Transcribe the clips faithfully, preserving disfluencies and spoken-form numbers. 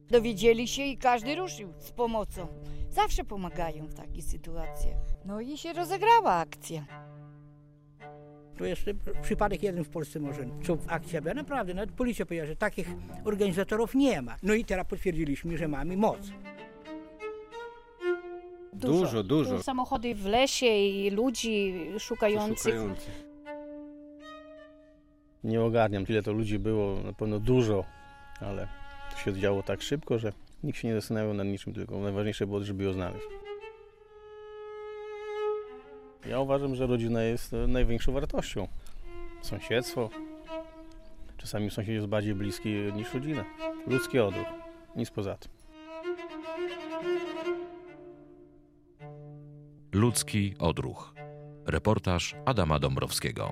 Dowiedzieli się i każdy ruszył z pomocą. Zawsze pomagają w takich sytuacjach. No i się rozegrała akcja. To jest przypadek jeden w Polsce może, co akcja była. Naprawdę, nawet policja powiedziała, że takich organizatorów nie ma. No i teraz potwierdziliśmy, że mamy moc. Dużo, dużo. dużo. Samochody w lesie i ludzi szukających. szukających. Nie ogarniam, ile to ludzi było, na pewno dużo, ale to się działo tak szybko, że nikt się nie zastanawiał nad niczym, tylko najważniejsze było, żeby ją znaleźć. Ja uważam, że rodzina jest największą wartością. Sąsiedztwo. Czasami sąsied jest bardziej bliski niż rodzina. Ludzki odruch. Nic poza tym. Ludzki odruch. Reportaż Adama Dąbrowskiego.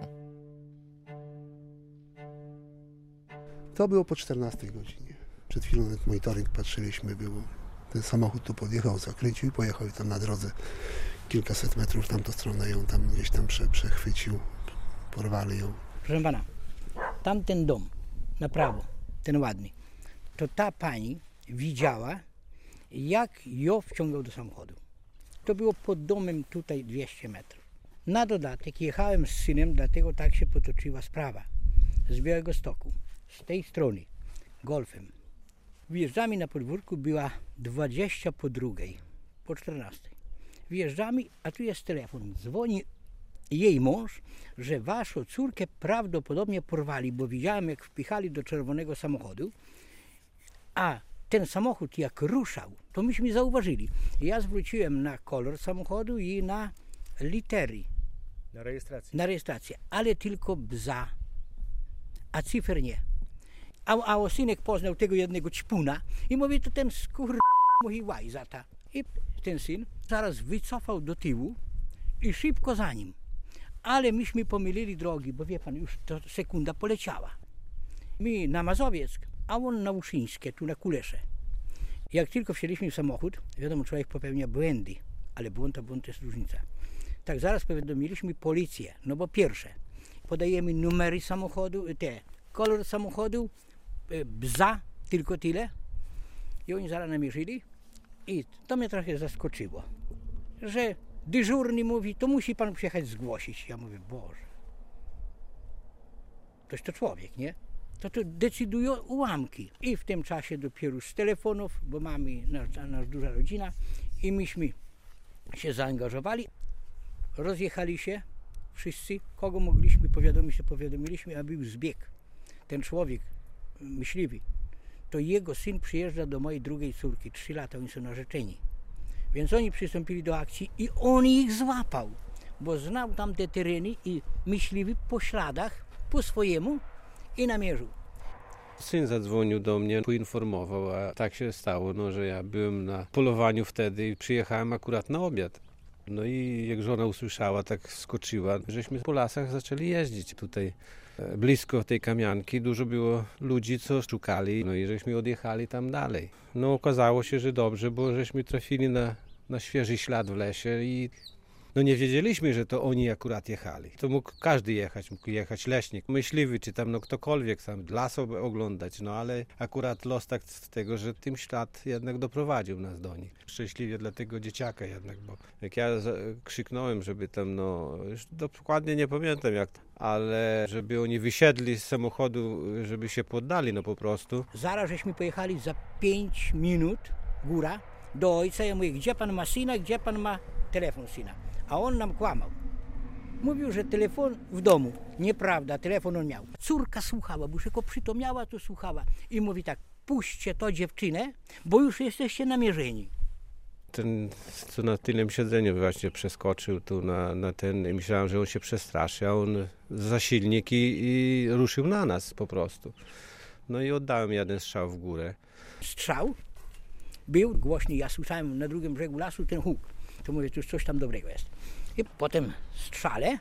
To było po czternastej godzinie. Przed chwilą na monitoring patrzyliśmy, było. Ten samochód tu podjechał, zakręcił i pojechał i tam na drodze kilkaset metrów w tamtą stronę ją tam gdzieś tam prze, przechwycił, porwali ją. Proszę pana, tamten dom na prawo, ten ładny, to ta pani widziała, jak ją wciągał do samochodu. To było pod domem tutaj dwieście metrów. Na dodatek jechałem z synem, dlatego tak się potoczyła sprawa. Z Białegostoku, z tej strony, golfem. Wjeżdżamy na podwórku, była dwadzieścia po drugiej, po czternastej. Wjeżdżamy, a tu jest telefon. Dzwoni jej mąż, że waszą córkę prawdopodobnie porwali, bo widziałem, jak wpychali do czerwonego samochodu, a ten samochód jak ruszał, to myśmy zauważyli. Ja zwróciłem na kolor samochodu i na litery. Na rejestrację. Na rejestrację, ale tylko bza, a cyfer nie. A, a synek poznał tego jednego ćpuna i mówi, to ten skur... mówi łajzata. I ten syn zaraz wycofał do tyłu i szybko za nim. Ale myśmy pomylili drogi, bo wie pan, już to sekunda poleciała. My na Mazowieck, a on na Łuszyńskie, tu na Kulesze. Jak tylko wsiedliśmy w samochód, wiadomo, człowiek popełnia błędy, ale błąd to błąd to jest różnica. Tak zaraz powiadomiliśmy policję, no bo pierwsze, podajemy numery samochodu, te, kolor samochodu, bza, tylko tyle. I oni zaraz namierzyli i to mnie trochę zaskoczyło, że dyżurny mówi, to musi pan przyjechać zgłosić. Ja mówię, Boże, toś to człowiek, nie? To to decydują ułamki. I w tym czasie dopiero z telefonów, bo mamy nasz, nasz duża rodzina i myśmy się zaangażowali. Rozjechali się wszyscy, kogo mogliśmy powiadomić, to powiadomiliśmy, a był zbieg. Ten człowiek myśliwy, to jego syn przyjeżdża do mojej drugiej córki, trzy lata, oni są narzeczeni. Więc oni przystąpili do akcji i on ich złapał, bo znał tam te tereny i myśliwy po śladach, po swojemu i namierzył. Syn zadzwonił do mnie, poinformował, a tak się stało, no, że ja byłem na polowaniu wtedy i przyjechałem akurat na obiad. No i jak żona usłyszała, tak skoczyła, żeśmy po lasach zaczęli jeździć tutaj. Blisko tej Kamianki dużo było ludzi, co szukali, no i żeśmy odjechali tam dalej. No okazało się, że dobrze, bo żeśmy trafili na, na świeży ślad w lesie i no nie wiedzieliśmy, że to oni akurat jechali. To mógł każdy jechać, mógł jechać leśnik, myśliwy, czy tam no ktokolwiek tam las oglądać, no ale akurat los tak z tego, że tym ślad jednak doprowadził nas do nich. Szczęśliwie dla tego dzieciaka jednak, bo jak ja krzyknąłem, żeby tam, no już dokładnie nie pamiętam jak, ale żeby oni wysiedli z samochodu, żeby się poddali, no po prostu. Zaraz żeśmy pojechali za pięć minut, góra, do ojca. Ja mówię, gdzie pan ma syna, gdzie pan ma telefon syna? A on nam kłamał. Mówił, że telefon w domu. Nieprawda, telefon on miał. Córka słuchała, bo już jako przytomniała, to słuchała. I mówi tak, puśćcie to dziewczynę, bo już jesteście namierzeni. Ten, co na tylnym siedzeniu właśnie przeskoczył tu na, na ten i myślałem, że on się przestraszy, a on za silnik i, i ruszył na nas po prostu. No i oddałem jeden strzał w górę. Strzał był głośny, ja słyszałem na drugim brzegu lasu ten huk. To mówię, to już coś tam dobrego jest. I potem strzale,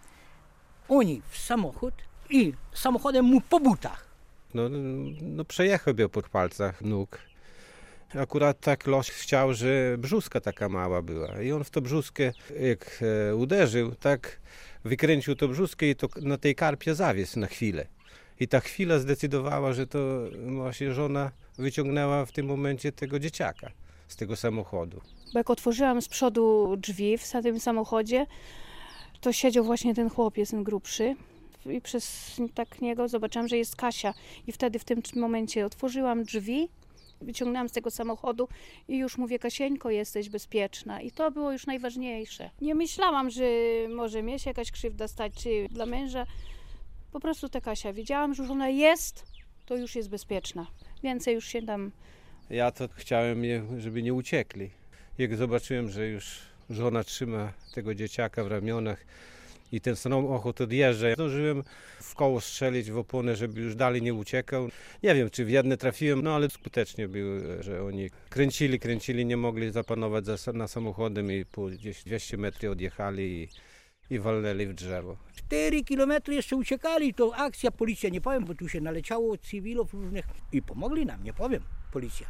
oni w samochód i samochodem mu po butach. No, no przejechał mnie po palcach nóg. Akurat tak los chciał, że brzuska taka mała była i on w to brzuskę jak uderzył, tak wykręcił to brzuskę i to na tej karpie zawiesł na chwilę. I ta chwila zdecydowała, że to właśnie żona wyciągnęła w tym momencie tego dzieciaka z tego samochodu. Bo jak otworzyłam z przodu drzwi w tym samochodzie, to siedział właśnie ten chłopiec, ten grubszy. I przez tak niego zobaczyłam, że jest Kasia. I wtedy w tym momencie otworzyłam drzwi, wyciągnęłam z tego samochodu i już mówię: Kasieńko, jesteś bezpieczna. I to było już najważniejsze. Nie myślałam, że może mnie się jakaś krzywda stać, czy dla męża. Po prostu ta Kasia, wiedziałam, że już ona jest, to już jest bezpieczna. Więcej już się tam... Ja to chciałem, żeby nie uciekli. Jak zobaczyłem, że już żona trzyma tego dzieciaka w ramionach i ten samochód odjeżdża, zdążyłem w koło strzelić w oponę, żeby już dalej nie uciekał. Nie wiem, czy w jedne trafiłem, no ale skutecznie było, że oni kręcili, kręcili, nie mogli zapanować za, na samochodem i po gdzieś dwieście metrów odjechali i, i walnęli w drzewo. cztery kilometry jeszcze uciekali, to akcja, policja, nie powiem, bo tu się naleciało cywilów różnych i pomogli nam, nie powiem, policja.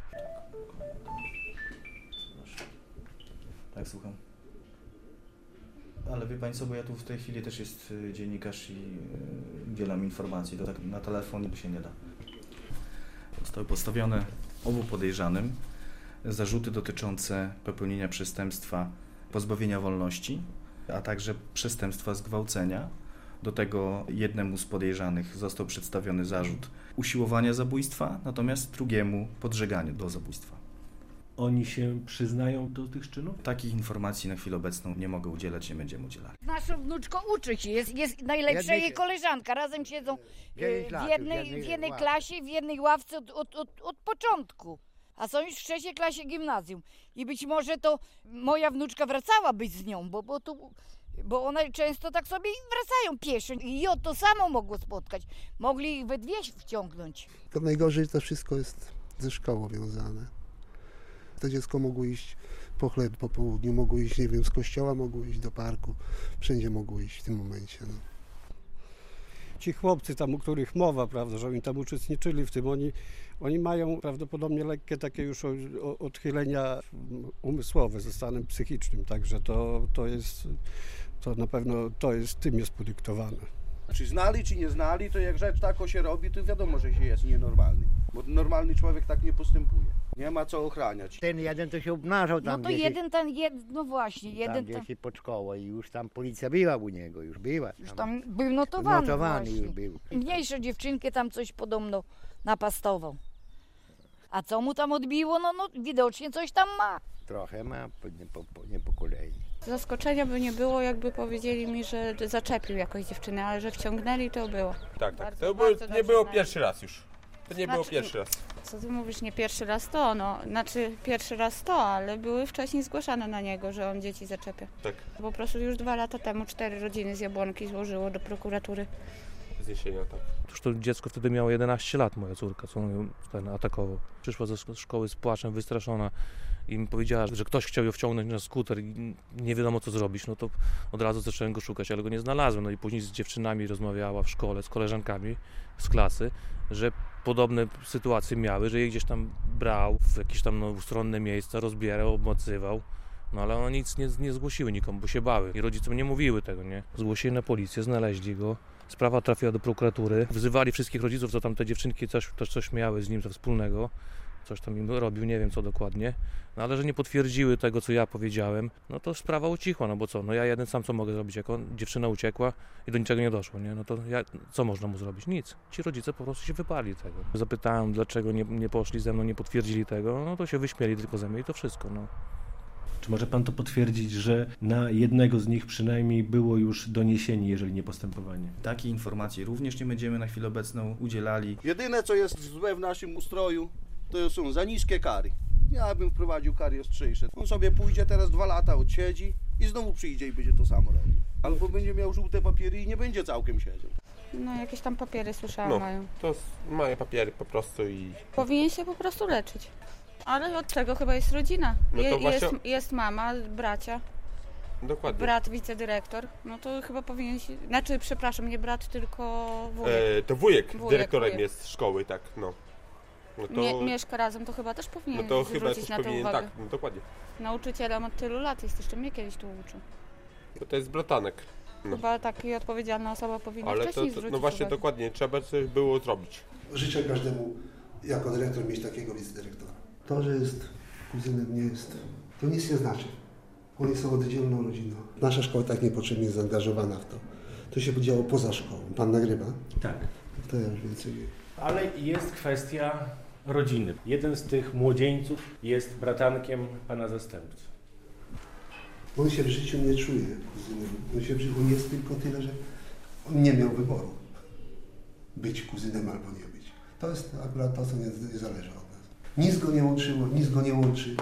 Tak, słucham. Ale wie Pani co, bo ja tu w tej chwili też jest dziennikarz i udzielam informacji, to tak na telefon się nie da. Zostały postawione obu podejrzanym zarzuty dotyczące popełnienia przestępstwa pozbawienia wolności, a także przestępstwa zgwałcenia. Do tego jednemu z podejrzanych został przedstawiony zarzut usiłowania zabójstwa, natomiast drugiemu podżegania do zabójstwa. Oni się przyznają do tych czynów? Takich informacji na chwilę obecną nie mogę udzielać, nie będziemy udzielali. Naszą wnuczką uczy się, jest, jest najlepsza Jednej- jej koleżanka. Razem siedzą dziewięć e, lat w już, jednej, jednej w jednej ławce. klasie, w jednej ławce od, od, od, od początku. A są już w trzeciej klasie gimnazjum. I być może to moja wnuczka wracała być z nią, bo, bo, tu, bo one często tak sobie wracają pieszo. I o to samo mogło spotkać. Mogli ich we dwie wciągnąć. To najgorzej, to wszystko jest ze szkołą wiązane. To dziecko mogło iść po chleb po południu, mogło iść, nie wiem, z kościoła, mogło iść do parku. Wszędzie mogło iść w tym momencie. No. Ci chłopcy tam, o których mowa, prawda, że oni tam uczestniczyli w tym, oni, oni mają prawdopodobnie lekkie takie już o, o, odchylenia umysłowe ze stanem psychicznym, także to, to jest, to na pewno to jest, tym jest podyktowane. Czy znali, czy nie znali, to jak rzecz tako się robi, to wiadomo, że się jest nienormalny. Bo normalny człowiek tak nie postępuje. Nie ma co ochraniać. Ten jeden to się obnażał No tam to gdzieś, jeden ten, jed, no właśnie, tam jeden tam, gdzieś pod szkołą i już tam policja była u niego, już była. już tam był notowany, notowany właśnie. już był. Mniejsze dziewczynkę tam coś podobno napastował. A co mu tam odbiło? No, no widocznie coś tam ma. Trochę ma, po- nie po, po, nie po kolei. Zaskoczenia by nie było, jakby powiedzieli mi, że zaczepił jakąś dziewczynę, ale że wciągnęli, to było. Tak, tak. Bardzo, To było, bardzo nie dobrze było znali. pierwszy raz już. To nie było Znaczy- pierwszy raz. Co ty mówisz, nie pierwszy raz to, no, znaczy pierwszy raz to, ale były wcześniej zgłaszane na niego, że on dzieci zaczepia. Tak. Po prostu już dwa lata temu cztery rodziny z Jabłonki złożyło do prokuratury. Zniesienia, tak. Otóż to dziecko wtedy miało jedenaście lat, moja córka, co on ją ten atakował. Przyszła ze szko- szkoły z płaczem, wystraszona i mi powiedziała, że ktoś chciał ją wciągnąć na skuter i nie wiadomo co zrobić. No to od razu zacząłem go szukać, ale go nie znalazłem. No i później z dziewczynami rozmawiała w szkole, z koleżankami z klasy, że podobne sytuacje miały, że je gdzieś tam brał w jakieś tam no, ustronne miejsca, rozbierał, obmacywał. No ale one nic nie, nie zgłosiły nikomu, bo się bały. I rodzicom nie mówiły tego, nie? Zgłosili na policję, znaleźli go. Sprawa trafiła do prokuratury. Wzywali wszystkich rodziców, co tam te dziewczynki coś, też coś miały z nim wspólnego. Coś tam im robił, nie wiem co dokładnie. No ale że nie potwierdziły tego, co ja powiedziałem, no to sprawa ucichła, no bo co? No ja jeden sam co mogę zrobić, jak on, dziewczyna uciekła i do niczego nie doszło, nie? No to ja, co można mu zrobić? Nic. Ci rodzice po prostu się wyparli tego. Zapytałem, dlaczego nie, nie poszli ze mną, nie potwierdzili tego, no to się wyśmieli tylko ze mnie i to wszystko, no. Czy może pan to potwierdzić, że na jednego z nich przynajmniej było już doniesienie, jeżeli nie postępowanie? Takiej informacji również nie będziemy na chwilę obecną udzielali. Jedyne, co jest złe w naszym ustroju, to są za niskie kary. Ja bym wprowadził kary ostrzejsze. On sobie pójdzie teraz dwa lata, odsiedzi i znowu przyjdzie i będzie to samo robił. Albo będzie miał żółte papiery i nie będzie całkiem siedział. No jakieś tam papiery słyszałam No, mają. to s- mają papiery po prostu i... Powinien się po prostu leczyć. Ale od tego chyba jest rodzina. No to Je, właśnie- jest, jest mama, bracia, Dokładnie. brat wicedyrektor. No to chyba powinien się... Znaczy, przepraszam, nie brat, tylko wujek. E, to wujek, Wujek, dyrektorem wujek. jest szkoły, tak, no. No to, Mie, mieszka razem, to chyba też powinien no to chyba zwrócić też na to powinien, uwagę. tak, no, dokładnie. Nauczycielem od tylu lat jest, jeszcze mnie kiedyś tu uczył. Bo to jest bratanek. No. Chyba taka odpowiedzialna osoba powinna Ale to, wcześniej to zwrócić no właśnie uwagę. dokładnie, trzeba coś było zrobić. Życzę każdemu jako dyrektor mieć takiego wicedyrektora. To, że jest kuzynem, nie jest, to nic nie znaczy. Oni są oddzielną rodziną. Nasza szkoła tak niepotrzebnie jest zaangażowana w to. To się działo poza szkołą. Pan nagrywa? Tak. To ja już więcej wiem. Ale jest kwestia rodziny. Jeden z tych młodzieńców jest bratankiem pana zastępcy. On się w życiu nie czuje kuzynem. On się w życiu, on jest tylko tyle, że on nie miał wyboru. Być kuzynem albo nie być. To jest akurat to, co nie, nie zależy od nas. Nic go nie łączyło, nic go nie łączy.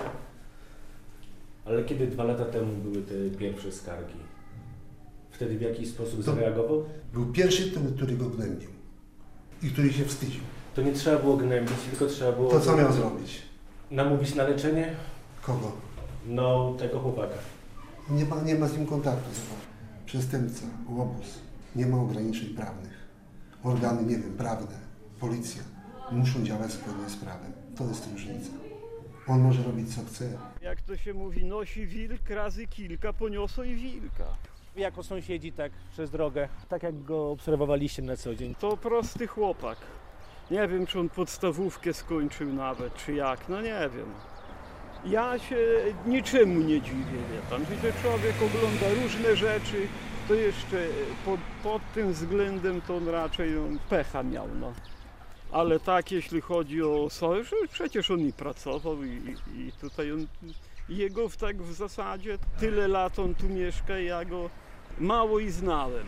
Ale kiedy dwa lata temu były te pierwsze skargi, wtedy w jakiś sposób zareagował? Był pierwszy, który, który go gnębił i który się wstydził. To nie trzeba było gnębić, tylko trzeba było... To co miał zrobić? Namówić na leczenie? Kogo? No, tego chłopaka. Nie ma, nie ma z nim kontaktu. Zobacz. Przestępca, łobuz. Nie ma ograniczeń prawnych. Organy, nie wiem, prawne, policja muszą działać zgodnie z prawem. To jest różnica. On może robić co chce. Jak to się mówi, nosi wilk razy kilka, poniosło i wilka. Jako sąsiedzi tak przez drogę, tak jak go obserwowaliście na co dzień. To prosty chłopak. Nie wiem, czy on podstawówkę skończył nawet, czy jak, no nie wiem. Ja się niczemu nie dziwię, wie pan, że człowiek ogląda różne rzeczy, to jeszcze pod, pod tym względem to on raczej on pecha miał, no. Ale tak, jeśli chodzi o sojusz, przecież on i pracował i, i tutaj on, jego w, tak w zasadzie tyle lat on tu mieszka, ja go mało i znałem.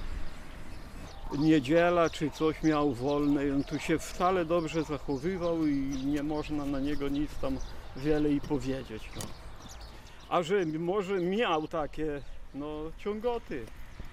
Niedziela czy coś miał wolne i on tu się wcale dobrze zachowywał i nie można na niego nic tam wiele i powiedzieć. No. A że może miał takie no, ciągoty,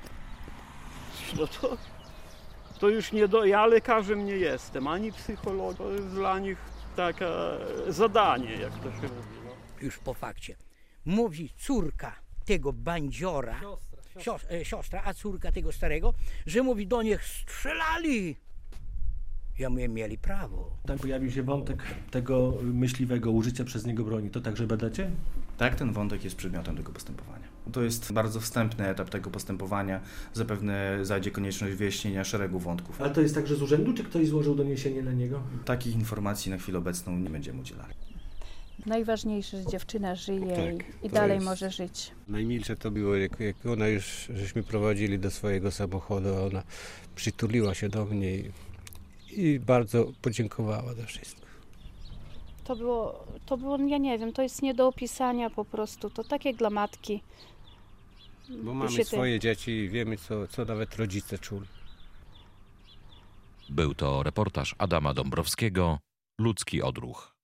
no to, to już nie do... Ja lekarzem nie jestem, ani psychologiem. To jest dla nich takie zadanie, jak to się mówi. No. Już po fakcie. Mówi córka tego bandziora, siostra, siostra. Sios, siostra, a córka tego starego, że mówi do nich strzelali. Ja mówię, mieli prawo. Tak pojawił się wątek tego myśliwego, użycia przez niego broni. To także badacie? Tak, ten wątek jest przedmiotem tego postępowania. To jest bardzo wstępny etap tego postępowania. Zapewne zajdzie konieczność wyjaśnienia szeregu wątków. Ale to jest także z urzędu, czy ktoś złożył doniesienie na niego? Takich informacji na chwilę obecną nie będziemy udzielali. Najważniejsze, że dziewczyna żyje Tak, i, i to dalej jest- może żyć. Najmilsze to było, jak, jak ona już, żeśmy prowadzili do swojego samochodu, a ona przytuliła się do mnie i, i bardzo podziękowała za wszystko. To było, to było, ja nie wiem, to jest nie do opisania po prostu. To tak jak dla matki. Bo By mamy się te- swoje dzieci i wiemy, co, co nawet rodzice czuli. Był to reportaż Adama Dąbrowskiego, Ludzki odruch.